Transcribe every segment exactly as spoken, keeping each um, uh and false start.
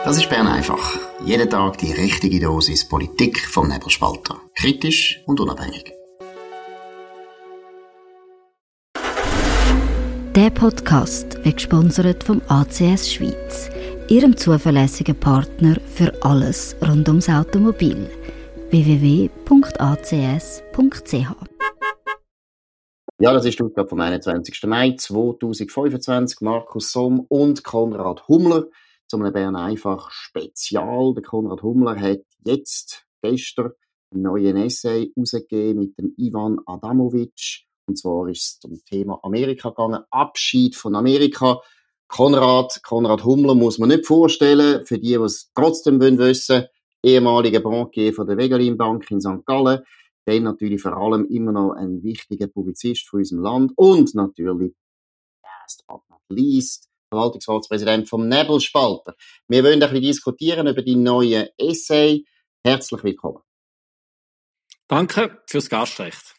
Das ist Bern einfach. Jeden Tag die richtige Dosis Politik vom Nebelspalter. Kritisch und unabhängig. Der Podcast wird gesponsert vom A C S Schweiz, Ihrem zuverlässigen Partner für alles rund ums Automobil. w w w punkt a c s punkt c h Ja, das ist die Ausgabe vom einundzwanzigsten Mai zweitausendfünfundzwanzig. Markus Somm und Konrad Hummler zu einem Bern einfach Spezial. Der Konrad Hummler hat jetzt gestern einen neuen Essay rausgegeben mit dem Ivan Adamovic. Und zwar ist es zum Thema Amerika gegangen. Abschied von Amerika. Konrad, Konrad Hummler muss man nicht vorstellen. Für die, die es trotzdem wissen wollen, ehemaliger Bankier von der Wegelin Bank in Sankt Gallen. Dann natürlich vor allem immer noch ein wichtiger Publizist von unserem Land. Und natürlich, last but not least, Verwaltungsratspräsident vom Nebelspalter. Wir wollen ein bisschen diskutieren über die neuen Essay. Herzlich willkommen. Danke fürs Gastrecht.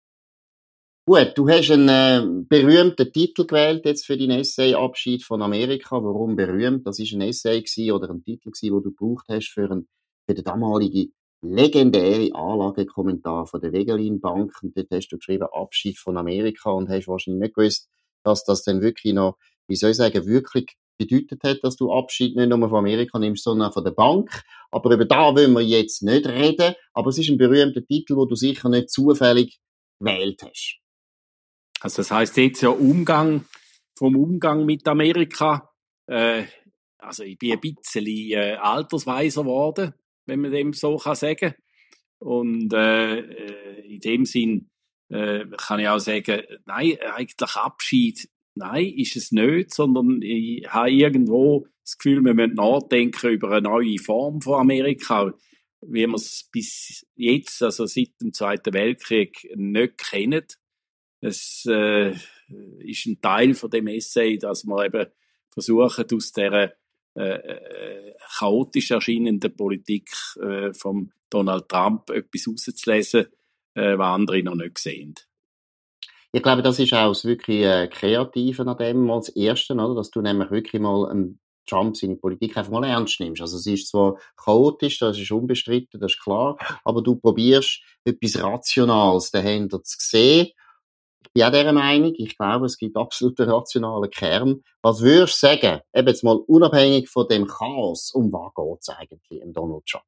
Gut, du hast einen äh, berühmten Titel gewählt jetzt für dein Essay Abschied von Amerika. Warum berühmt? Das ist ein Essay gewesen, oder ein Titel gewesen, den du gebraucht hast für, ein, für den damaligen legendären Anlagekommentar von der Wegelin Bank. Und dort hast du geschrieben Abschied von Amerika und hast wahrscheinlich nicht gewusst, dass das dann wirklich noch, wie soll ich sagen, wirklich bedeutet hat, dass du Abschied nicht nur von Amerika nimmst, sondern auch von der Bank. Aber über da wollen wir jetzt nicht reden. Aber es ist ein berühmter Titel, den du sicher nicht zufällig gewählt hast. Also das heisst jetzt ja Umgang, vom Umgang mit Amerika. Äh, also ich bin ein bisschen äh, altersweiser geworden, wenn man dem so kann sagen. Und äh, in dem Sinn äh, kann ich auch sagen, nein, eigentlich Abschied, nein, ist es nicht, sondern ich habe irgendwo das Gefühl, wir müssen nachdenken über eine neue Form von Amerika, wie wir es bis jetzt, also seit dem Zweiten Weltkrieg, nicht kennen. Es äh, ist ein Teil von dem Essay, dass wir eben versuchen, aus dieser äh, chaotisch erscheinenden Politik äh, von Donald Trump etwas rauszulesen, äh, was andere noch nicht sehen. Ich glaube, das ist auch das wirklich äh, Kreative an dem, mal das Erste, oder? Dass du nämlich wirklich mal ähm, Trump seine Politik einfach mal ernst nimmst. Also es ist zwar chaotisch, das ist unbestritten, das ist klar, aber du probierst etwas Rationales dahinter zu sehen. Ich bin auch dieser Meinung, ich glaube, es gibt absolut einen rationalen Kern. Was würdest du sagen, eben jetzt mal unabhängig von dem Chaos, um was geht es eigentlich um Donald Trump?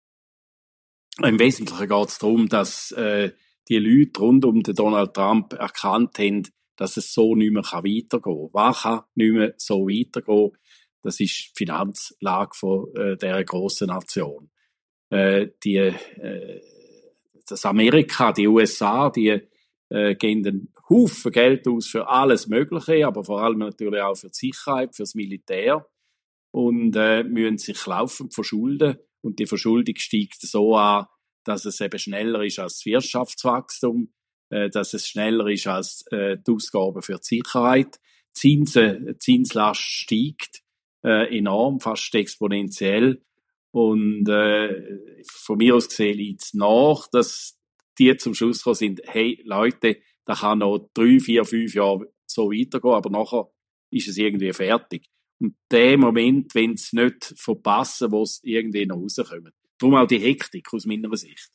Im Wesentlichen geht es darum, dass äh, die Leute rund um den Donald Trump erkannt haben, dass es so nicht mehr weitergehen kann. Was kann nicht mehr so weitergehen? Das ist die Finanzlage von äh, dieser grossen Nation. Äh, die, äh, das Amerika, die U S A, die äh, geben einen Haufen Geld aus für alles Mögliche, aber vor allem natürlich auch für die Sicherheit, für das Militär, und äh, müssen sich laufend verschulden, und die Verschuldung steigt so an, dass es eben schneller ist als das Wirtschaftswachstum, äh, dass es schneller ist als äh, die Ausgaben für die Sicherheit. Zinsen, die Zinslast steigt äh, enorm, fast exponentiell, und äh, von mir aus gesehen liegt es nach, dass die zum Schluss gekommen sind, hey Leute, da kann noch drei, vier, fünf Jahre so weitergehen, aber nachher ist es irgendwie fertig. Und den Moment, wenn es nicht verpassen, wo es irgendwie noch rauskommt. Darum auch die Hektik aus meiner Sicht.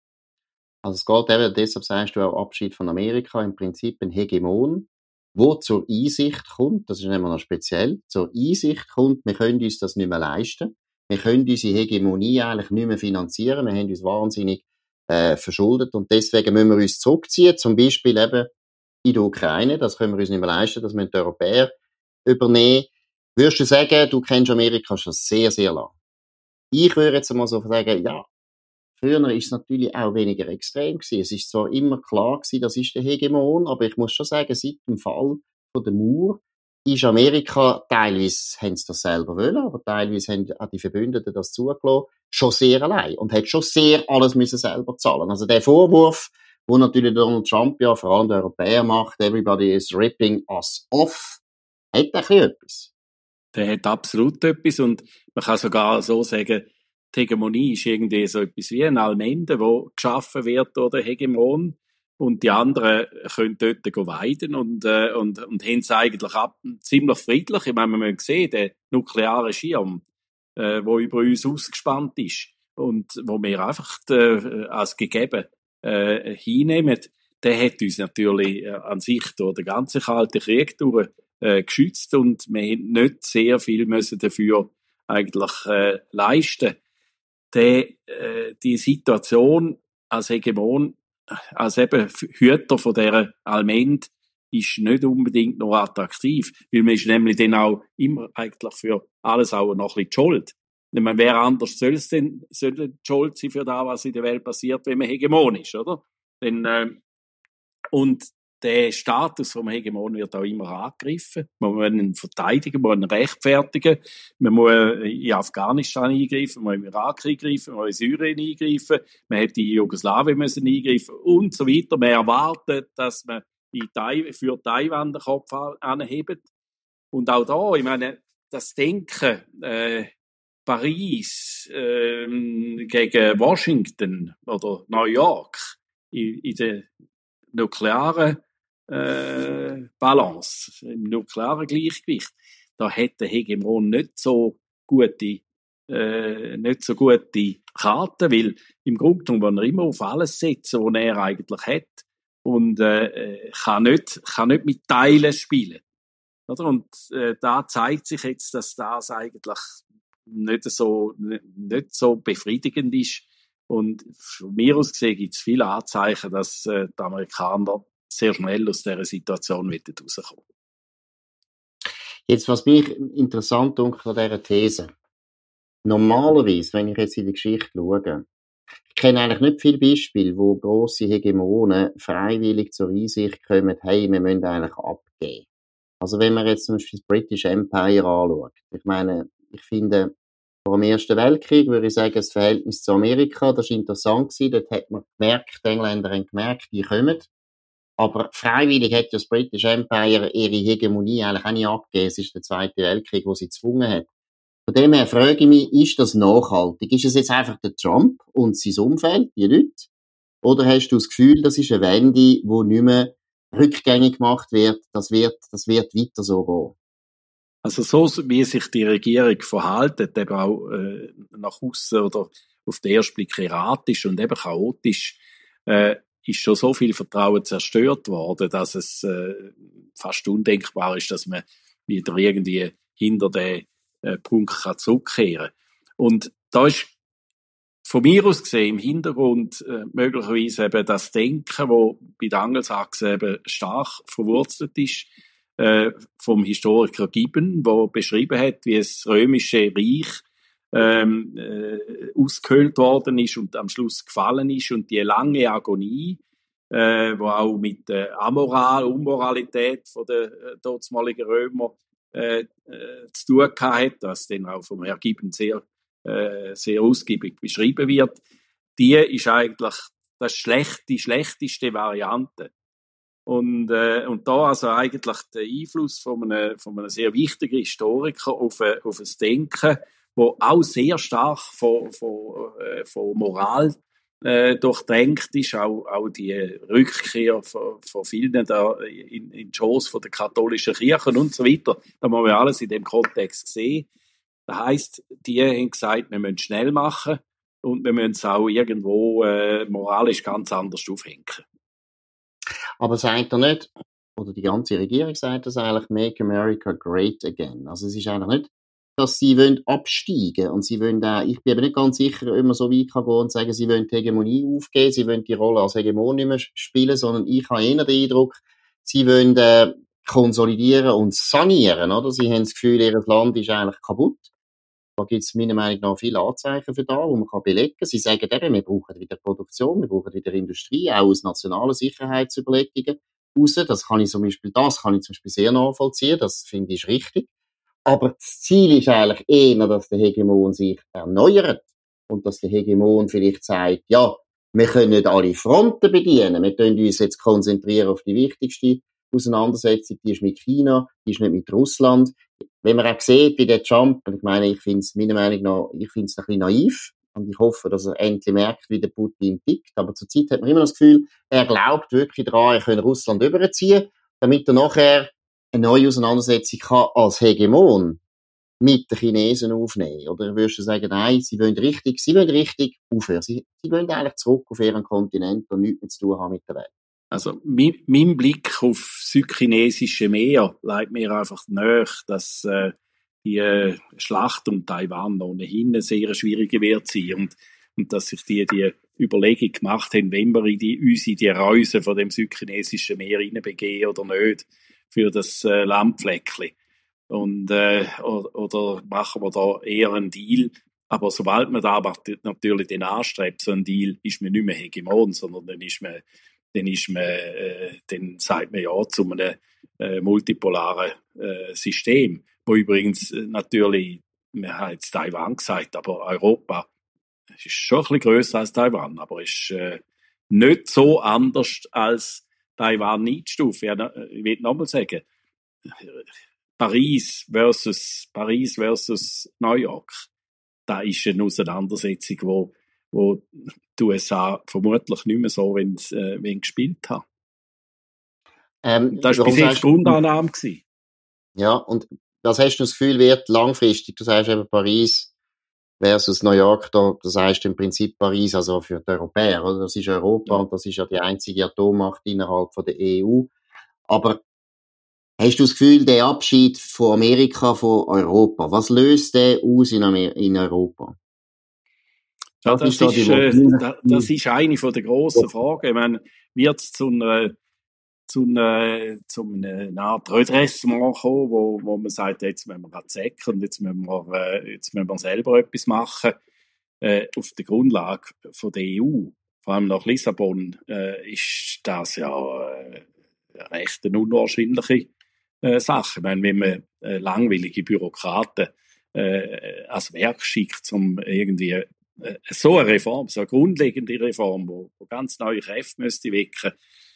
Also es geht eben, deshalb sagst du auch Abschied von Amerika, im Prinzip ein Hegemon, wo zur Einsicht kommt, das ist immer noch speziell, zur Einsicht kommt, wir können uns das nicht mehr leisten, wir können unsere Hegemonie eigentlich nicht mehr finanzieren, wir haben uns wahnsinnig äh, verschuldet, und deswegen müssen wir uns zurückziehen, zum Beispiel eben in die Ukraine, das können wir uns nicht mehr leisten, das müssen die Europäer übernehmen. Würdest du sagen, du kennst Amerika schon sehr, sehr lang? Ich würde jetzt mal so sagen, ja, früher ist es natürlich auch weniger extrem gewesen. Es ist zwar immer klar gewesen, das ist der Hegemon, aber ich muss schon sagen, seit dem Fall von der Mauer ist Amerika, teilweise haben sie das selber wollen, aber teilweise haben auch die Verbündeten das zugelassen, schon sehr allein und hat schon sehr alles müssen selber zahlen. Also der Vorwurf, wo natürlich Donald Trump ja vor allem der Europäer macht, everybody is ripping us off, hat ein bisschen etwas. Der hat absolut etwas, und man kann sogar so sagen, die Hegemonie ist irgendwie so etwas wie ein Allmende, wo geschaffen wird durch den Hegemon, und die anderen können dort weiden und, äh, und, und haben es eigentlich ab, ziemlich friedlich. Ich meine, wir müssen sehen, der nukleare Schirm, äh, wo über uns ausgespannt ist und wo wir einfach äh, als gegeben äh, hinnehmen, der hat uns natürlich äh, an sich durch den ganzen Kalten Krieg durch äh, geschützt und wir haben nicht sehr viel müssen dafür eigentlich äh, leisten. Der, äh, die Situation als Hegemon, als eben Hüter von dieser Allmend, ist nicht unbedingt noch attraktiv, weil man ist nämlich dann auch immer eigentlich für alles auch noch ein bisschen schuld. Ich meine, wer anders soll es denn, soll schuld sein für das, was in der Welt passiert, wenn man Hegemon ist, oder? Denn, äh, und der Status vom Hegemon wird auch immer angegriffen. Man muss ihn verteidigen, man muss ihn rechtfertigen. Man muss in Afghanistan eingreifen, man muss im Irak eingreifen, man muss in Syrien eingreifen, man hätte in Jugoslawien müssen eingreifen und so weiter. Man erwartet, dass man in Tai- für Taiwan den Kopf anhebt. Und auch da, ich meine, das Denken, äh, Paris äh, gegen Washington oder New York in, in der nuklearen äh, Balance, im nuklearen Gleichgewicht, da hat der Hegemon nicht so gute, äh, nicht so gute Karten, weil im Grunde genommen, wenn er immer auf alles setzt, was er eigentlich hat, und äh, kann nicht, kann nicht mit Teilen spielen. Oder? Und äh, da zeigt sich jetzt, dass das eigentlich nicht so, nicht so befriedigend ist. Und von mir aus gesehen gibt es viele Anzeichen, dass äh, die Amerikaner sehr schnell aus dieser Situation rauskommen. Jetzt, was mich interessant dunkel an dieser These. Normalerweise, wenn ich jetzt in die Geschichte schaue, ich kenne eigentlich nicht viele Beispiele, wo grosse Hegemonen freiwillig zur Einsicht kommen, hey, wir müssen eigentlich abgeben. Also wenn man jetzt zum Beispiel das British Empire anschaut, ich meine, ich finde, vor dem Ersten Weltkrieg würde ich sagen, das Verhältnis zu Amerika, das war interessant gewesen, dort hat man gemerkt, die Engländer haben gemerkt, die kommen. Aber freiwillig hat das British Empire ihre Hegemonie eigentlich auch nicht abgegeben. Es ist der Zweite Weltkrieg, wo sie gezwungen hat. Von dem her frage ich mich, ist das nachhaltig? Ist es jetzt einfach der Trump und sein Umfeld, die Leute? Oder hast du das Gefühl, das ist eine Wende, die nicht mehr rückgängig gemacht wird? Das wird, das wird weiter so gehen? Also so, wie sich die Regierung verhält, eben auch äh, nach außen oder auf den ersten Blick erratisch und eben chaotisch, äh, ist schon so viel Vertrauen zerstört worden, dass es äh, fast undenkbar ist, dass man wieder irgendwie hinter den äh, Punkt kann zurückkehren kann. Und da ist von mir aus gesehen im Hintergrund äh, möglicherweise eben das Denken, wo bei den Angelsachsen eben stark verwurzelt ist, äh, vom Historiker Gibbon, der beschrieben hat, wie das römische Reich ähm, äh, ausgehöhlt worden ist und am Schluss gefallen ist und die lange Agonie, äh, wo auch mit der Amoral, Unmoralität von der äh, dortmaligen Römer äh, äh, zu tun hat, was dann auch vom Herrn Gibbon sehr äh, sehr ausgiebig beschrieben wird, die ist eigentlich das schlecht, die schlechteste Variante. Und, äh, und da also eigentlich der Einfluss von einem, von einem sehr wichtigen Historiker auf, auf das Denken, wo auch sehr stark von, von, äh, von Moral äh, durchdrängt ist, auch, auch die Rückkehr von, von vielen da in, in die Schoss von der katholischen Kirche und so weiter. Da muss man alles in dem Kontext sehen. Das heisst, die haben gesagt, wir müssen schnell machen und wir müssen es auch irgendwo äh, moralisch ganz anders aufhängen. Aber sagt er nicht, oder die ganze Regierung sagt das eigentlich, Make America Great Again. Also es ist eigentlich nicht, dass sie wollen absteigen und sie wollen auch, ich bin aber nicht ganz sicher, ob man so weit kann gehen und sagen, sie wollen die Hegemonie aufgeben, sie wollen die Rolle als Hegemon nicht mehr spielen, sondern ich habe eher den Eindruck, sie wollen äh, konsolidieren und sanieren, oder? Sie haben das Gefühl, ihr Land ist eigentlich kaputt. Da gibt es meiner Meinung nach viele Anzeichen für da, wo man kann belegen kann. Sie sagen eben, wir brauchen wieder Produktion, wir brauchen wieder Industrie, auch aus nationalen Sicherheitsüberlegungen raus. Das kann ich zum Beispiel, das kann ich zum Beispiel sehr nachvollziehen, das finde ich richtig. Aber das Ziel ist eigentlich eher, dass der Hegemon sich erneuert und dass der Hegemon vielleicht sagt, ja, wir können nicht alle Fronten bedienen, wir können uns jetzt konzentrieren auf die wichtigste Auseinandersetzung, die ist mit China, die ist nicht mit Russland. Wenn man auch sieht, wie der Trump, ich meine, ich finde es meiner Meinung nach, ich finde es ein bisschen naiv und ich hoffe, dass er endlich merkt, wie der Putin tickt. Aber zurzeit hat man immer noch das Gefühl, er glaubt wirklich daran, er könne Russland überziehen, damit er nachher eine neue Auseinandersetzung kann als Hegemon mit den Chinesen aufnehmen? Oder würdest du sagen, nein, sie wollen richtig, sie wollen richtig aufhören. Sie, sie wollen eigentlich zurück auf ihren Kontinent und nichts mehr zu tun haben mit der Welt. Also, mein, mein Blick auf südchinesische Meer leitet mir einfach nahe, dass äh, die äh, Schlacht um Taiwan ohnehin eine sehr schwierige wird sein und, und dass sich die, die Überlegung gemacht haben, wenn wir in die, uns in die Reuse von dem südchinesischen Meer hineinbegeben oder nicht, für das äh, Landfleckchen. Und, äh, oder, oder machen wir da eher einen Deal. Aber sobald man da natürlich den anstrebt, so ein Deal, ist man nicht mehr Hegemon, sondern dann ist man dann ist man, äh, dann sagt man ja zu einem äh, multipolaren äh, System, wo übrigens äh, natürlich, man hat jetzt Taiwan gesagt, aber Europa ist schon ein bisschen grösser als Taiwan, aber ist äh, nicht so anders als Taiwan eingestuft. Ja, ich will nochmal sagen, Paris versus Paris versus New York, da ist eine Auseinandersetzung, wo wo die U S A vermutlich nicht mehr so wenn, äh, wenn gespielt haben. Ähm, das war bis jetzt die Grundannahme. Ja, und was hast du das Gefühl, wird langfristig, du sagst eben Paris versus New York, da, das heißt im Prinzip Paris, also für die Europäer, oder? Das ist Europa, ja. Und das ist ja die einzige Atommacht innerhalb von der E U. Aber hast du das Gefühl, der Abschied von Amerika, von Europa, was löst der aus in, Amer- in Europa? Ja, das, das, ist, äh, das, das ist eine von der grossen Fragen. Ich meine, wird es zu einer, zu einer, zu einer Art Redressement kommen, wo, wo man sagt, jetzt müssen wir gerade säcken und jetzt müssen wir, äh, jetzt müssen wir selber etwas machen, äh, auf der Grundlage von der E U. Vor allem nach Lissabon äh, ist das ja äh, recht eine unwahrscheinliche äh, Sache. Ich meine, wenn man äh, langweilige Bürokraten äh, als Werk schickt, um irgendwie so eine Reform, so eine grundlegende Reform, wo, wo ganz neue Kräfte müsste wecken,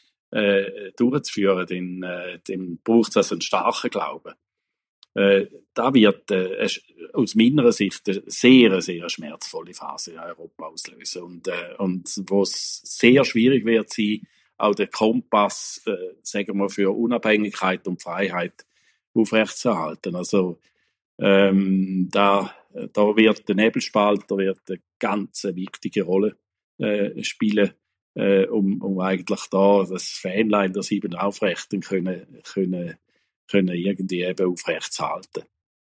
äh, durchzuführen, dann, äh, dann braucht es also einen starken Glauben. Äh, da wird äh, aus meiner Sicht eine sehr, sehr schmerzvolle Phase in Europa auslösen und, äh, und wo es sehr schwierig wird sein, auch den Kompass, äh, sagen wir, für Unabhängigkeit und Freiheit aufrechtzuerhalten. Also ähm, da, da wird der Nebelspalter wird eine ganz wichtige Rolle äh, spielen, äh, um, um eigentlich da das Fähnlein der sieben Aufrechten können, können, können irgendwie eben aufrechtzuerhalten.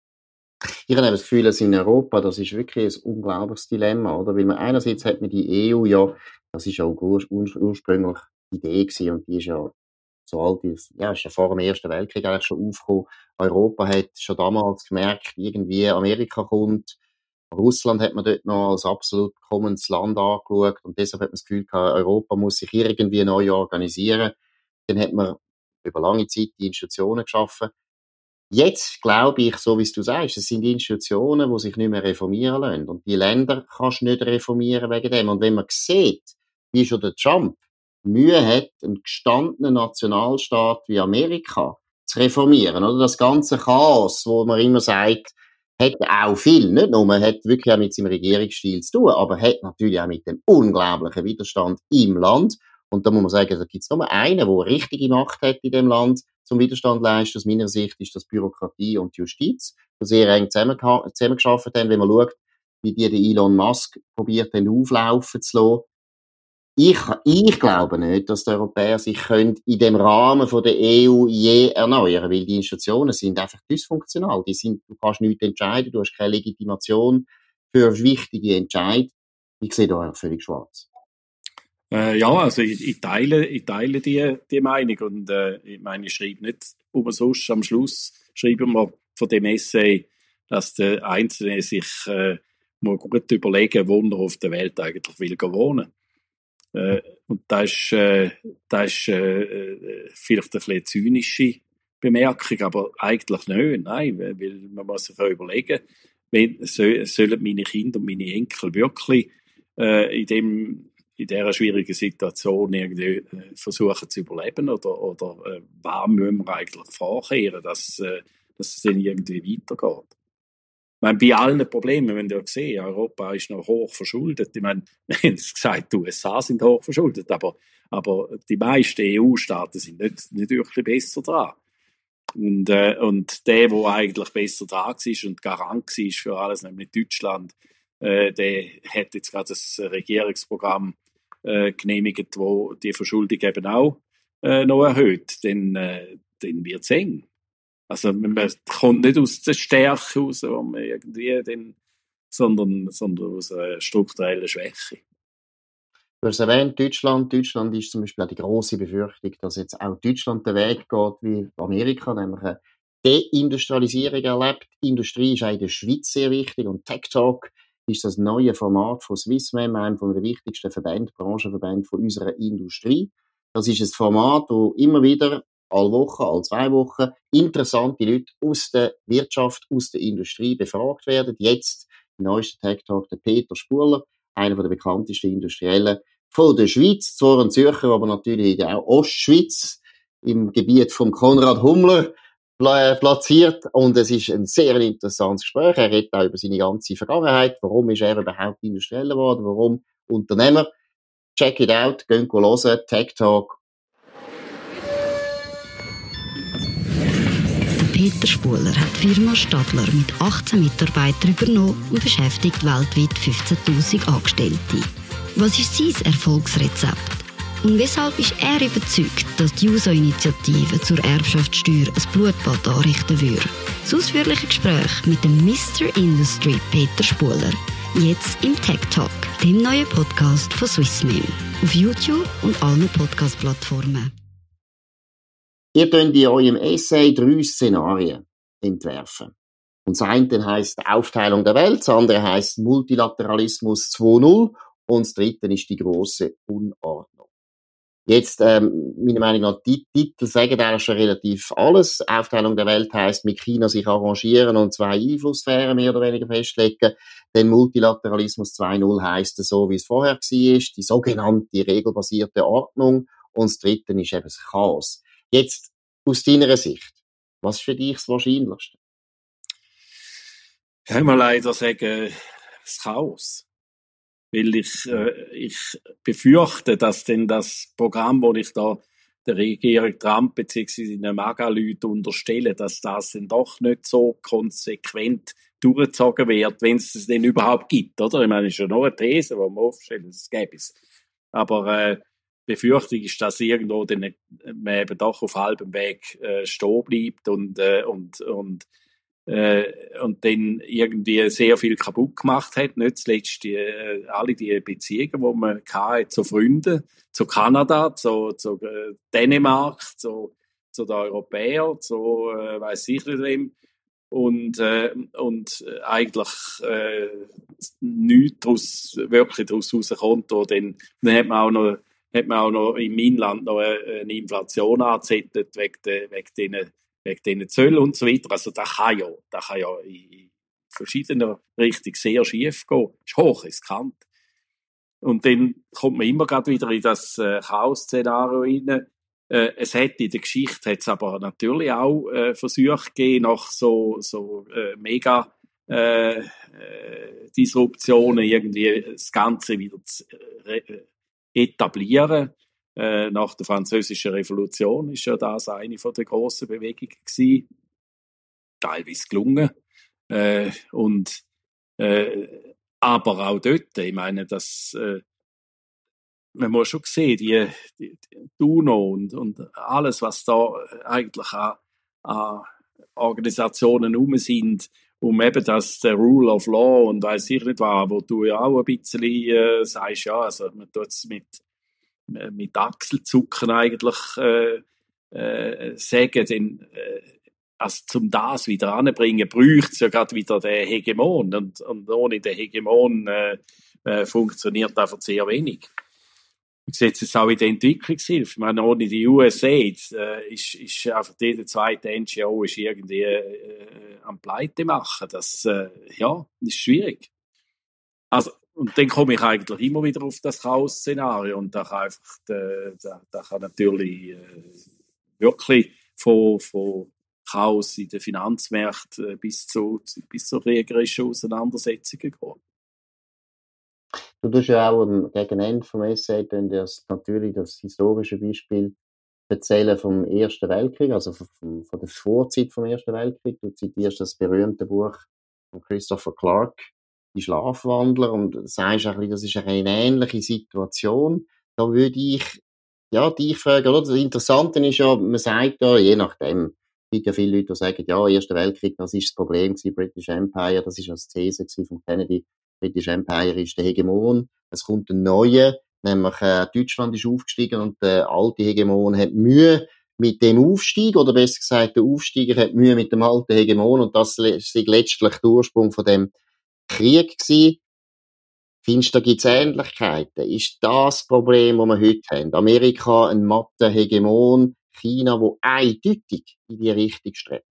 Ich habe das Gefühl, dass in Europa, das ist wirklich ein unglaubliches Dilemma, oder? Weil man einerseits hat man die E U ja, das ist ja auch ur, ur, ursprünglich die Idee gewesen und die ist ja so alt ist, ja, ist ja vor dem Ersten Weltkrieg eigentlich schon aufgekommen. Europa hat schon damals gemerkt, irgendwie Amerika kommt. Russland hat man dort noch als absolut kommendes Land angeschaut und deshalb hat man das Gefühl gehabt, Europa muss sich irgendwie neu organisieren. Dann hat man über lange Zeit die Institutionen geschaffen. Jetzt glaube ich, so wie du sagst, es sind Institutionen, die sich nicht mehr reformieren lassen. Und die Länder kannst du nicht reformieren wegen dem. Und wenn man sieht, wie schon der Trump Mühe hat, einen gestandenen Nationalstaat wie Amerika zu reformieren, oder? Das ganze Chaos, wo man immer sagt, hat auch viel, nicht nur, man hat wirklich auch mit seinem Regierungsstil zu tun, aber hat natürlich auch mit dem unglaublichen Widerstand im Land. Und da muss man sagen, da gibt es nur einen, der richtige Macht hat in dem Land, zum Widerstand leisten. Aus meiner Sicht ist das Bürokratie und Justiz, die sehr eng zusammengearbeitet haben, wenn man schaut, wie die den Elon Musk probiert haben, auflaufen zu lassen. Ich, ich glaube nicht, dass die Europäer sich können in dem Rahmen von der E U je erneuern, weil die Institutionen sind einfach dysfunktional. Die sind, du kannst nichts entscheiden, du hast keine Legitimation für wichtige Entscheidungen. Ich sehe da völlig schwarz. Äh, ja, also ich, ich teile, ich teile die, die Meinung und äh, ich meine, ich schreibe nicht umsonst am Schluss, schreiben wir von dem Essay, dass der Einzelne sich äh, mal gut überlegen, wo er auf der Welt eigentlich will wohnen. Äh, und das ist, äh, das ist äh, vielleicht ein bisschen zynische Bemerkung, aber eigentlich nicht. Nein, weil man muss sich auch überlegen, wenn, sollen meine Kinder und meine Enkel wirklich äh, in dem in dieser schwierigen Situation irgendwie äh, versuchen zu überleben oder, oder äh, was müssen wir eigentlich vorkehren, dass, äh, dass es dann irgendwie weitergeht. Ich meine, bei allen Problemen, wenn ihr seht, Europa ist noch hoch verschuldet. Ich meine, wir haben es gesagt, die U S A sind hoch verschuldet, aber, aber die meisten E U-Staaten sind nicht, nicht wirklich besser dran. Und, äh, und der, der eigentlich besser dran war und Garant war für alles, nämlich Deutschland, äh, der hat jetzt gerade das Regierungsprogramm äh, genehmigt, wo die Verschuldung eben auch äh, noch erhöht. Dann, äh, dann wird es eng. Also man kommt nicht aus der Stärke raus, wo man irgendwie den, sondern, sondern aus einer strukturellen Schwäche. Du hast erwähnt, Deutschland. Deutschland ist zum Beispiel auch die grosse Befürchtung, dass jetzt auch Deutschland den Weg geht wie Amerika, nämlich eine Deindustrialisierung erlebt. Industrie ist auch in der Schweiz sehr wichtig und Tech Talk ist das neue Format von Swissmem, einem der wichtigsten Verbände, Branchenverbände von unserer Industrie. Das ist ein Format, wo immer wieder alle Woche, alle zwei Wochen interessante Leute aus der Wirtschaft, aus der Industrie befragt werden. Jetzt im neuesten Tech Talk der Peter Spuler, einer der bekanntesten Industriellen von der Schweiz, zwar ein Zürcher, aber natürlich in der auch Ostschweiz, im Gebiet von Konrad Hummler platziert. Und es ist ein sehr interessantes Gespräch. Er redet auch über seine ganze Vergangenheit. Warum ist er überhaupt Industrieller geworden? Warum Unternehmer? Check it out, gehen hören, Tech Talk. Peter Spuler hat die Firma Stadler mit achtzehn Mitarbeitern übernommen und beschäftigt weltweit fünfzehntausend Angestellte. Was ist sein Erfolgsrezept? Und weshalb ist er überzeugt, dass die Juso-Initiative zur Erbschaftssteuer ein Blutbad anrichten würde? Das ausführliche Gespräch mit dem Mister Industry Peter Spuler. Jetzt im Tech Talk, dem neuen Podcast von Swissmem. Auf YouTube und allen Podcast-Plattformen. Ihr könnt in eurem Essay drei Szenarien entwerfen. Und das eine heisst Aufteilung der Welt, das andere heisst Multilateralismus zwei Punkt null und das dritte ist die grosse Unordnung. Jetzt, ähm, meiner Meinung nach, die Titel sagen eigentlich schon relativ alles. Aufteilung der Welt heisst, mit China sich arrangieren und zwei Einflusssphären mehr oder weniger festlegen. Denn Multilateralismus zwei Punkt null heisst so, wie es vorher war, die sogenannte regelbasierte Ordnung. Und das dritte ist eben das Chaos. Jetzt, aus deiner Sicht, was ist für dich das Wahrscheinlichste? Ich muss leider sagen, das Chaos. Weil ich, äh, ich befürchte, dass denn das Programm, das ich da der Regierung Trump bzw. den MAGA-Leuten unterstelle, dass das dann doch nicht so konsequent durchgezogen wird, wenn es es denn überhaupt gibt, oder? Ich meine, das ist ja noch eine These, die man aufstellt, das gäbe es. Aber äh, Befürchtung ist, dass irgendwo dann man eben doch auf halbem Weg äh, stehen bleibt und, äh, und, und Äh, und dann irgendwie sehr viel kaputt gemacht hat. Nicht zuletzt die, äh, alle die Beziehungen, die man hatte zu Freunden, zu Kanada, zu, zu äh, Dänemark, zu, zu den Europäern, zu äh, weiss ich nicht wem. Und, äh, und eigentlich äh, nichts daraus, wirklich daraus rauskommt. Dann, dann hat man auch noch, hat man auch noch in meinem Land noch eine, eine Inflation angezettelt wegen, de, wegen denen wegen diesen Zöllen und so weiter. Also das kann ja, das kann ja in verschiedener Richtung sehr schief gehen. Das ist hochriskant. Und dann kommt man immer gerade wieder in das äh, Chaos-Szenario rein. Äh, es hat in der Geschichte hat's aber natürlich auch äh, Versuche gegeben, nach so, so äh, mega äh, äh, Disruptionen irgendwie das Ganze wieder zu äh, etablieren. Äh, nach der Französischen Revolution ist ja das eine von der grossen Bewegungen gewesen. Teilweise gelungen. Äh, und, äh, aber auch dort, ich meine, dass, äh, man muss schon sehen, die, die, die UNO und, und alles, was da eigentlich an, an Organisationen rum sind, um eben das, der Rule of Law und weiss ich nicht was, wo du ja auch ein bisschen äh, sagst, ja, also man tut es mit mit Achselzucken eigentlich äh, äh, sagen, denn, äh, also zum das wieder anbringen, bräuchte es ja gerade wieder den Hegemon und, und ohne den Hegemon äh, äh, funktioniert einfach sehr wenig. Ich sehe es auch in der Entwicklungshilfe. Ich meine, ohne die U S A I D äh, ist, ist einfach jede zweite N G O ist irgendwie äh, am Pleite machen. Das, äh, ja, ist schwierig. Also, und dann komme ich eigentlich immer wieder auf das Chaos-Szenario und da kann einfach, da, da, da kann natürlich äh, wirklich von, von Chaos in den Finanzmärkten bis zu, bis zu kriegerischen Auseinandersetzungen gehen. Du tust ja auch ähm, gegen Ende vom Essay dann das, natürlich das historische Beispiel erzählen vom Ersten Weltkrieg, also von, von der Vorzeit vom Ersten Weltkrieg. Du zitierst das berühmte Buch von Christopher Clark, die Schlafwandler, und sagst ein bisschen, das ist eine ähnliche Situation. Da würde ich, ja, dich fragen, oder? Das Interessante ist ja, man sagt ja, je nachdem, es gibt ja viele Leute, die sagen, ja, Erster Weltkrieg, das ist das Problem gewesen, British Empire, das ist ja das These gewesen von Kennedy, British Empire ist der Hegemon, es kommt ein neuer, nämlich äh, Deutschland ist aufgestiegen und der alte Hegemon hat Mühe mit dem Aufstieg, oder besser gesagt, der Aufsteiger hat Mühe mit dem alten Hegemon, und das ist letztlich der Ursprung von dem Krieg gewesen. Findest du, da gibt's Ähnlichkeiten? Ist das das Problem, das wir heute haben? Amerika, ein matter Hegemon, China, wo eindeutig in die Richtung strebt.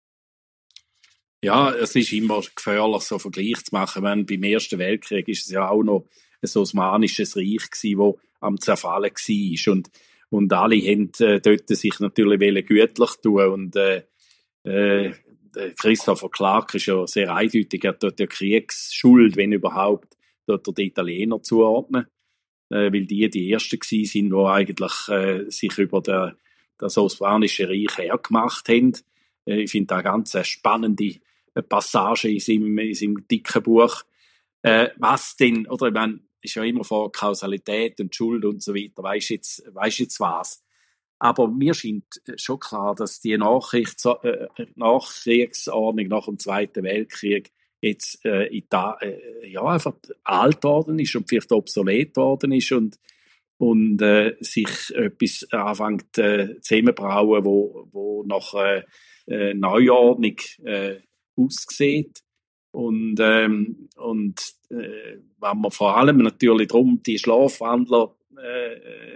Ja, es ist immer gefährlich, so Vergleich zu machen. Wenn beim Ersten Weltkrieg ist es ja auch noch ein osmanisches Reich gewesen, das am Zerfallen war. Und, und alle haben äh, dort sich natürlich gütlich tun. Und äh, äh, Christopher Clark ist ja sehr eindeutig, er hat dort ja Kriegsschuld, wenn überhaupt, dort die Italiener zuordnen. Äh, weil die die Ersten gewesen sind, die eigentlich äh, sich über der, das Osmanische Reich hergemacht haben. Äh, ich finde da ganz eine spannende Passage in seinem, in seinem dicken Buch. Äh, was denn, oder ich meine, ist ja immer von Kausalität und Schuld und so weiter, weisst jetzt, weisst jetzt was. Aber mir scheint schon klar, dass die Nachrichts- äh, Nachkriegsordnung nach dem Zweiten Weltkrieg jetzt äh, in da, äh, ja, einfach alt worden ist und vielleicht obsolet worden ist und, und äh, sich etwas anfängt äh, zusammenbrauen, wo, wo nach äh, äh, Neuordnung äh, aussieht. Und, ähm, und äh, wenn man vor allem natürlich drum die Schlafwandler äh,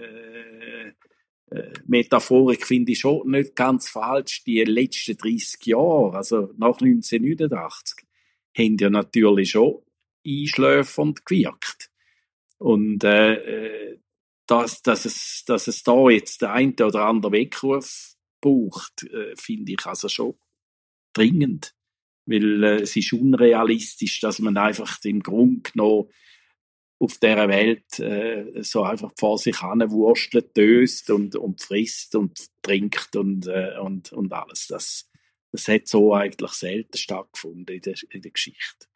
äh, äh, Metaphorik finde ich schon nicht ganz falsch. Die letzten dreissig Jahre, also nach neunzehnhundertneunundachtzig, haben ja natürlich schon einschläfernd gewirkt. Und äh, dass, dass, es, dass es da jetzt der eine oder andere Weckruf braucht, äh, finde ich also schon dringend. Weil äh, es ist unrealistisch, dass man einfach im Grunde genommen auf dieser Welt äh, so einfach vor sich hin wurstelt, döst und, und frisst und trinkt und, äh, und, und alles. Das, das hat so eigentlich selten stattgefunden in der, in der Geschichte.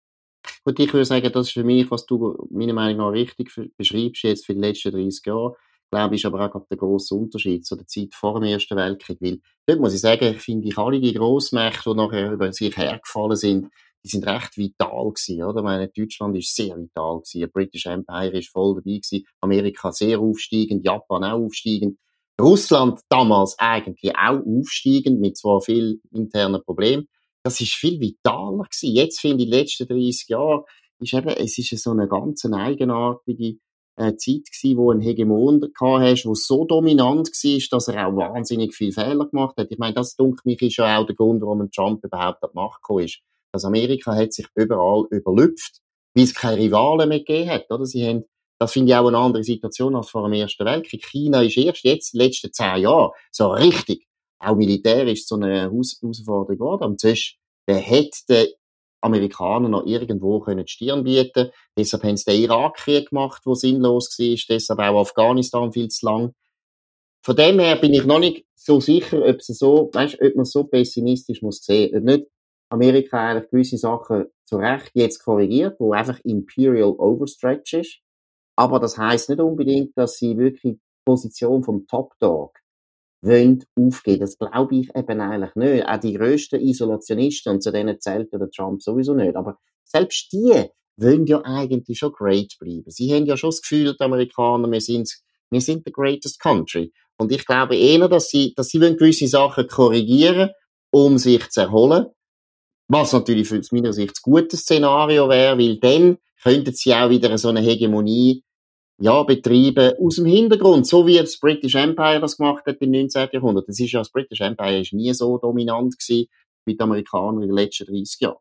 Gut, ich würde sagen, das ist für mich, was du meiner Meinung nach richtig beschreibst jetzt für die letzten dreissig Jahre, glaube ich, ist aber auch der grosse Unterschied zu der Zeit vor dem Ersten Weltkrieg. Weil dort muss ich sagen, finde ich, alle die Grossmächte, die nachher über sich hergefallen sind, die sind recht vital gewesen, oder? Ich meine, Deutschland ist sehr vital gewesen, der British Empire ist voll dabei gewesen, Amerika sehr aufsteigend, Japan auch aufsteigend, Russland damals eigentlich auch aufsteigend, mit zwar viel internen Problemen. Das ist viel vitaler gewesen. Jetzt finde ich, die letzten dreissig Jahre, ist eben, es ist so eine ganz eigenartige äh, Zeit gewesen, wo ein Hegemon gehabt hast, wo so dominant war, dass er auch wahnsinnig viele Fehler gemacht hat. Ich meine, das, denke mich, ist ja auch der Grund, warum Trump überhaupt an die Macht gekommen ist. Dass Amerika hat sich überall überlüpft, weil es keine Rivalen mehr gegeben hat, oder? Sie haben, das finde ich auch eine andere Situation als vor dem Ersten Weltkrieg. China ist erst jetzt, in den letzten zehn Jahren, so richtig, auch militärisch, so eine Herausforderung geworden. Und sonst, der hätte den Amerikanern noch irgendwo können die Stirn bieten. Deshalb haben sie den Irakkrieg gemacht, der sinnlos war. Deshalb auch Afghanistan viel zu lang. Von dem her bin ich noch nicht so sicher, ob es so, weißt, ob man so pessimistisch muss sehen. Ob nicht Amerika eigentlich gewisse Sachen zu Recht jetzt korrigiert, wo einfach Imperial Overstretch ist. Aber das heisst nicht unbedingt, dass sie wirklich die Position vom Top Dog wollen aufgeben. Das glaube ich eben eigentlich nicht. Auch die grössten Isolationisten, und zu denen zählt ja der Trump sowieso nicht. Aber selbst die wollen ja eigentlich schon great bleiben. Sie haben ja schon das Gefühl, die Amerikaner, wir sind, wir sind the greatest country. Und ich glaube eher, dass sie, dass sie wollen gewisse Sachen korrigieren, um sich zu erholen. Was natürlich aus meiner Sicht das gute Szenario wäre, weil dann könnten sie auch wieder so eine Hegemonie ja, betreiben aus dem Hintergrund, so wie das British Empire das gemacht hat im neunzehnten Jahrhundert. Das ist ja, das British Empire ist nie so dominant gewesen wie die Amerikaner in den letzten dreissig Jahren.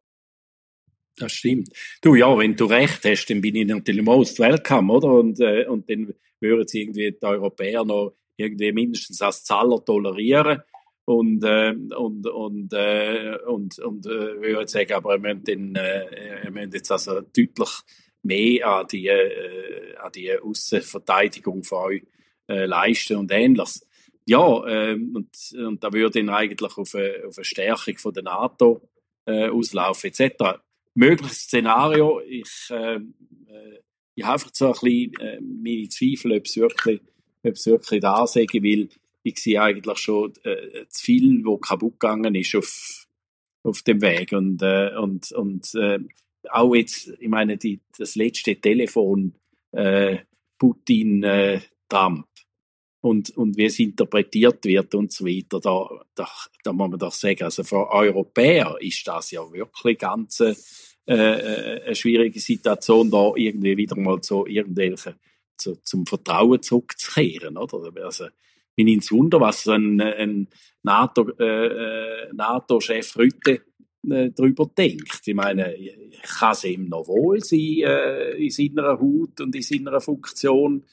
Das stimmt. Du, ja, wenn du recht hast, dann bin ich natürlich most welcome, oder? Und, äh, und dann würden sie irgendwie die Europäer noch irgendwie mindestens als Zahler tolerieren. Und, äh, und, und, äh, und, und, äh, würde sagen, aber wir müssen, dann, äh, wir müssen jetzt also deutlich mehr an die, äh, an die Aussenverteidigung von euch äh, leisten und Ähnliches. ja, ähm, und, und da würde ihn eigentlich auf eine, auf eine Stärkung von der NATO äh, auslaufen, et cetera. Mögliches Szenario, ich, äh, äh, ich habe einfach so ein bisschen äh, meine Zweifel, ob es wirklich, ob es wirklich da sagen will. Ich sehe eigentlich schon äh, zu viel, wo kaputt gegangen ist auf, auf dem Weg. Und, äh, und, und äh, auch jetzt, ich meine, die, das letzte Telefon äh, Putin, äh, Trump und, und wie es interpretiert wird und so weiter, da, da, da muss man doch sagen, also für Europäer ist das ja wirklich ganz äh, eine schwierige Situation, da irgendwie wieder mal zu irgendwelchen, zu, zum Vertrauen zurückzukehren, oder? Also, ich bin ins Wunder, was ein, ein NATO, äh, NATO-Chef Rütte äh, darüber denkt. Ich meine, kann es ihm noch wohl sein äh, in seiner Haut und in seiner Funktion,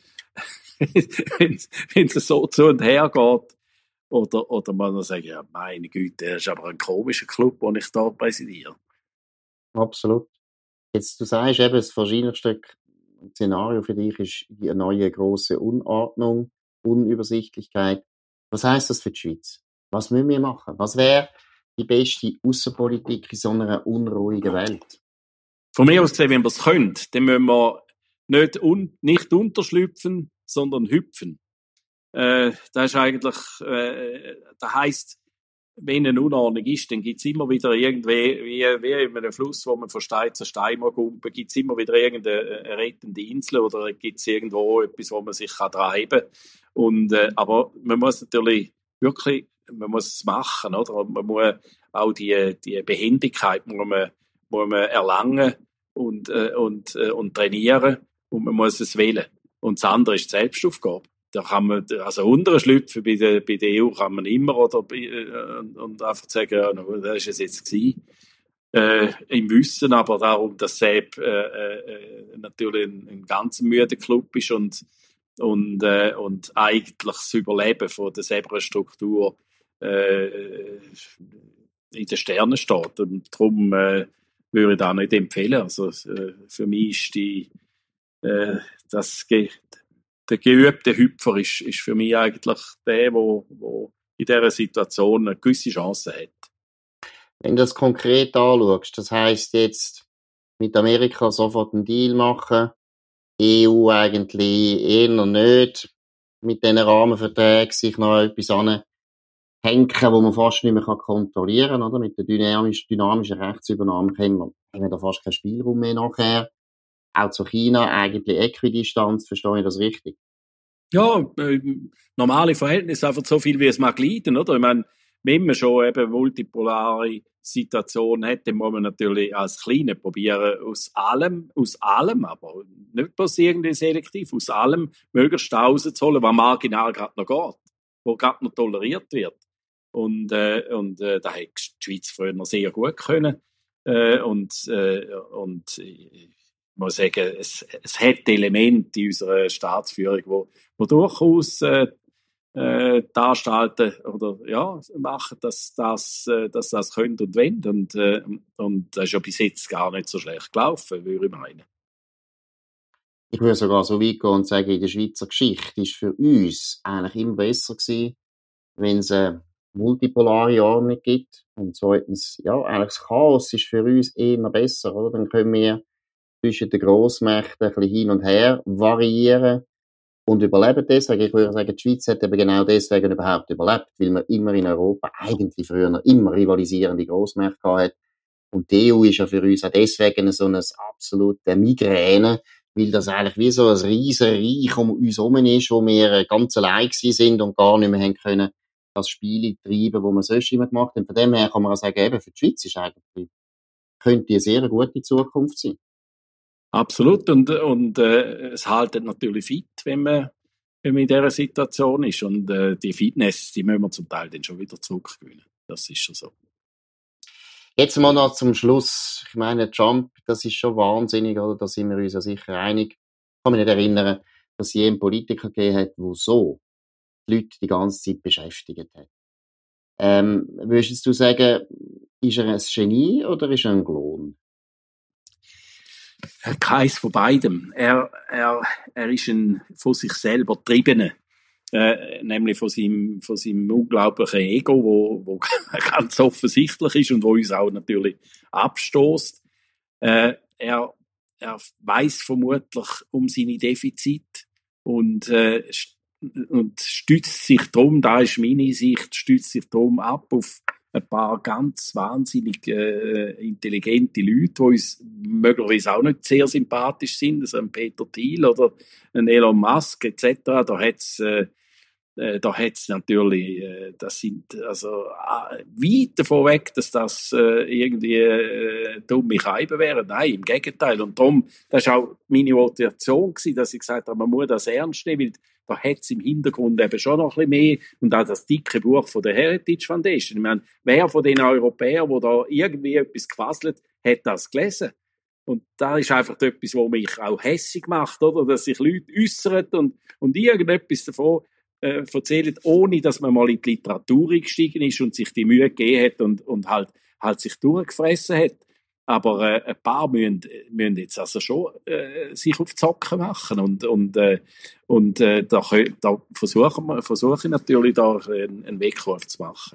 wenn es so zu und her geht? Oder, oder man sagt, ja, meine Güte, das ist aber ein komischer Club, den ich da präsidiere. Absolut. Jetzt, du sagst eben, das wahrscheinlichste Szenario für dich ist die neue grosse Unordnung, Unübersichtlichkeit. Was heisst das für die Schweiz? Was müssen wir machen? Was wäre die beste Aussenpolitik in so einer unruhigen Welt? Von mir aus gesehen, wenn wir es können, dann müssen wir nicht, un, nicht unterschlüpfen, sondern hüpfen. Äh, das ist eigentlich, äh, das heisst, wenn eine Unordnung ist, dann gibt's immer wieder irgendwie, wie, wie in einem Fluss, wo man von Stein zu Stein kumpen, gibt's immer wieder irgendeine rettende Insel oder gibt's irgendwo etwas, wo man sich dran heben kann. Und, äh, aber man muss natürlich wirklich, man muss es machen, oder? Und man muss auch die, die Behendigkeit muss man, muss man erlangen und, äh, und, äh, und trainieren und man muss es wählen. Und das andere ist die Selbstaufgabe. Da kann man, also unterschlüpfen bei der, bei der E U kann man immer, oder, äh, und einfach sagen, ja, das ist es jetzt gewesen. Äh, im Wissen aber darum, dass Sepp, äh, äh, natürlich ein, ein ganz müder Club ist und, und, äh, und eigentlich das Überleben von der Zebra-Struktur, äh, in den Sternen steht. Und darum, äh, würde ich das nicht empfehlen. Also, äh, für mich ist die, äh, das geht, der geübte Hüpfer ist, ist für mich eigentlich der, wo, wo in dieser Situation eine gewisse Chance hat. Wenn du das konkret anschaust, das heisst jetzt mit Amerika sofort einen Deal machen, E U eigentlich eher noch nicht, mit diesen Rahmenverträgen sich noch etwas anhängen, wo man fast nicht mehr kontrollieren kann, oder? Mit der dynamischen, dynamischen Rechtsübernahme haben wir, haben wir da fast keinen Spielraum mehr nachher. Auch zu China eigentlich Äquidistanz, verstehe ich das richtig? Ja, äh, normale Verhältnisse, einfach so viel, wie es mag leiden, oder? Ich meine, wenn man schon eben multipolare Situation hat, dann muss man natürlich als Kleine probieren, aus allem, aus allem, aber nicht bloß irgendwie selektiv, aus allem möglichst rauszuholen, was marginal gerade noch geht, wo gerade noch toleriert wird. Und, äh, und äh, da hat die Schweiz früher noch sehr gut können. Äh, und, äh, und ich muss sagen, es, es hat Elemente in unserer Staatsführung, wo, wo durchaus äh, äh, darstellen oder ja, machen, dass das, äh, dass das können und wollen. Und, äh, und das ist ja bis jetzt gar nicht so schlecht gelaufen, würde ich meinen. Ich würde sogar so weit gehen und sagen, in der Schweizer Geschichte ist für uns eigentlich immer besser gewesen, wenn es eine multipolare Ordnung gibt. Und zweitens, ja, eigentlich das Chaos ist für uns immer besser, oder? Dann können wir zwischen den Grossmächten ein bisschen hin und her variieren und überleben deswegen. Ich würde sagen, die Schweiz hat eben genau deswegen überhaupt überlebt, weil man immer in Europa eigentlich früher noch immer rivalisierende Grossmächte hat. Und die E U ist ja für uns auch deswegen so ein absolute Migräne, weil das eigentlich wie so ein riesen Reich um uns herum ist, wo wir ganz allein gewesen sind und gar nicht mehr haben können, das Spiel treiben, das wir sonst immer gemacht haben. Von dem her kann man auch sagen, eben für die Schweiz ist eigentlich, könnte eine sehr gute Zukunft sein. Absolut. Und, und äh, es haltet natürlich fit, wenn man, wenn man in dieser Situation ist. Und äh, die Fitness, die müssen wir zum Teil dann schon wieder zurückgewinnen. Das ist schon so. Jetzt mal noch zum Schluss. Ich meine, Trump, das ist schon wahnsinnig, oder? Da sind wir uns ja sicher einig. Ich kann mich nicht erinnern, dass es je einen Politiker gegeben hat, der so die Leute die ganze Zeit beschäftigt hat. Ähm, würdest du sagen, ist er ein Genie oder ist er ein Klon? Keins von beidem. Er, er, er ist ein von sich selber Getriebener. äh, nämlich von seinem, von seinem unglaublichen Ego, wo, wo ganz offensichtlich ist und wo uns auch natürlich abstoßt. Äh, er, er weiss vermutlich um seine Defizite und, äh, und stützt sich drum, da ist meine Sicht, stützt sich drum ab auf ein paar ganz wahnsinnig äh, intelligente Leute, die uns möglicherweise auch nicht sehr sympathisch sind, also ein Peter Thiel oder ein Elon Musk et cetera. Da hat's äh, äh, da hat's natürlich, äh, das sind also äh, weit davon weg, dass das äh, irgendwie äh, dumme Scheiben wären. Nein, im Gegenteil. Und darum, das war auch meine Motivation gewesen, dass ich gesagt habe, man muss das ernst nehmen, weil da hat es im Hintergrund eben schon noch ein bisschen mehr. Und auch das dicke Buch von der Heritage Foundation. Ich meine, wer von den Europäern, die da irgendwie etwas gefasselt, hat das gelesen? Und da ist einfach etwas, was mich auch hässig macht, oder? Dass sich Leute äußern und, und irgendetwas davon äh, erzählen, ohne dass man mal in die Literatur eingestiegen ist und sich die Mühe gegeben hat und, und halt, halt sich durchgefressen hat. Aber äh, ein paar müssen, müssen jetzt also schon äh, sich auf die Socken machen. Und, und, äh, und äh, da, da versuchen wir versuche ich natürlich, da einen, einen Weckruf zu machen.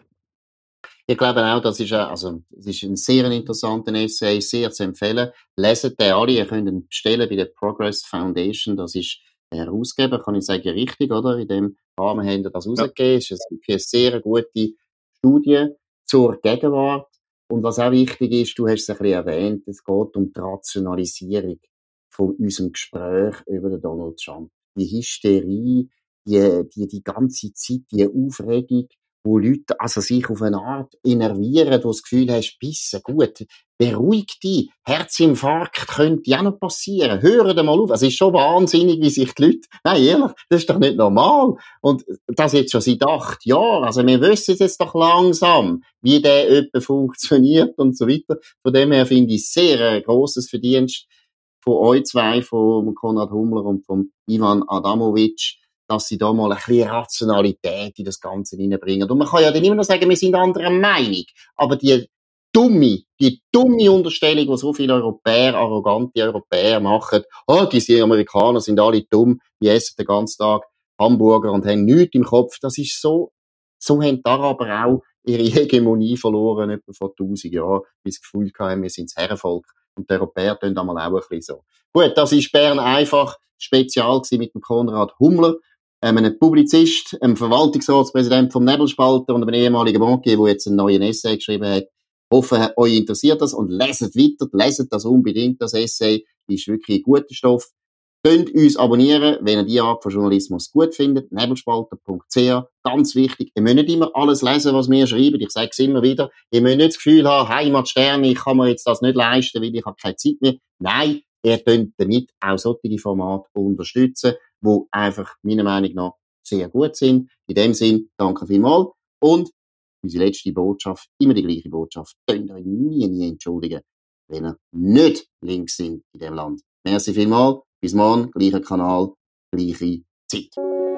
Ich glaube auch, das ist, ein, also, das ist ein sehr interessanter Essay, sehr zu empfehlen. Leset den alle, ihr könnt ihn bestellen bei der Progress Foundation. Das ist der Herausgeber, kann ich sagen, richtig, oder? In dem Rahmen haben wir das rausgegeben. Es ist eine sehr gute Studie zur Gegenwart. Und was auch wichtig ist, du hast es ein bisschen erwähnt, es geht um die Rationalisierung von unserem Gespräch über den Donald Trump. Die Hysterie, die, die, die ganze Zeit, die Aufregung, wo Leute also sich auf eine Art innervieren, wo das Gefühl hast, bissen, gut, beruhig dich, Herzinfarkt könnte ja noch passieren, hören mal auf. Es ist schon wahnsinnig, wie sich die Leute, nein, ehrlich, das ist doch nicht normal. Und das jetzt schon seit acht Jahren, also wir wissen jetzt doch langsam, wie der etwa funktioniert und so weiter. Von dem her finde ich sehr ein grosses Verdienst von euch zwei, von Konrad Hummler und von Ivan Adamovic, dass sie da mal ein bisschen Rationalität in das Ganze reinbringen. Und man kann ja dann immer noch sagen, wir sind anderer Meinung. Aber die dumme, die dumme Unterstellung, die so viele Europäer, arrogante Europäer machen, oh, die Amerikaner sind alle dumm, die essen den ganzen Tag Hamburger und haben nichts im Kopf. Das ist so, so haben die Araber auch ihre Hegemonie verloren, etwa vor tausend Jahren, wie sie das Gefühl hatten, wir sind das Herrenvolk. Und die Europäer tun einmal auch ein bisschen so. Gut, das ist Bern einfach spezial gewesen mit dem Konrad Hummler, ähm, einem Publizist, einem Verwaltungsratspräsident vom Nebelspalter und einem ehemaligen Bankier, der jetzt einen neuen Essay geschrieben hat. Ich hoffe, euch interessiert das und leset weiter, leset das unbedingt, das Essay. Das ist wirklich ein guter Stoff. Könnt uns abonnieren, wenn ihr die Art von Journalismus gut findet. nebelspalter punkt c h. Ganz wichtig. Ihr müsst nicht immer alles lesen, was wir schreiben. Ich sage es immer wieder. Ihr müsst nicht das Gefühl haben, Heimatsterne, ich kann mir jetzt das nicht leisten, weil ich habe keine Zeit mehr. Nein, ihr könnt damit auch solche Formate unterstützen, die einfach meiner Meinung nach sehr gut sind. In dem Sinn, danke vielmals. Und unsere letzte Botschaft, immer die gleiche Botschaft. Könnt euch nie, nie entschuldigen, wenn ihr nicht links sind in diesem Land. Merci vielmals. Bis morgen, gleicher Kanal, gleiche Zeit.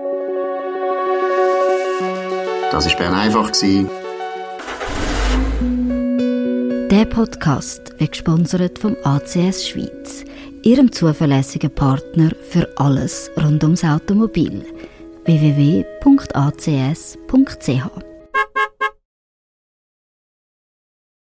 Das war Bern einfach. Der Podcast wird gesponsert vom A C S Schweiz, ihrem zuverlässigen Partner für alles rund ums Automobil. w w w punkt a c s punkt c h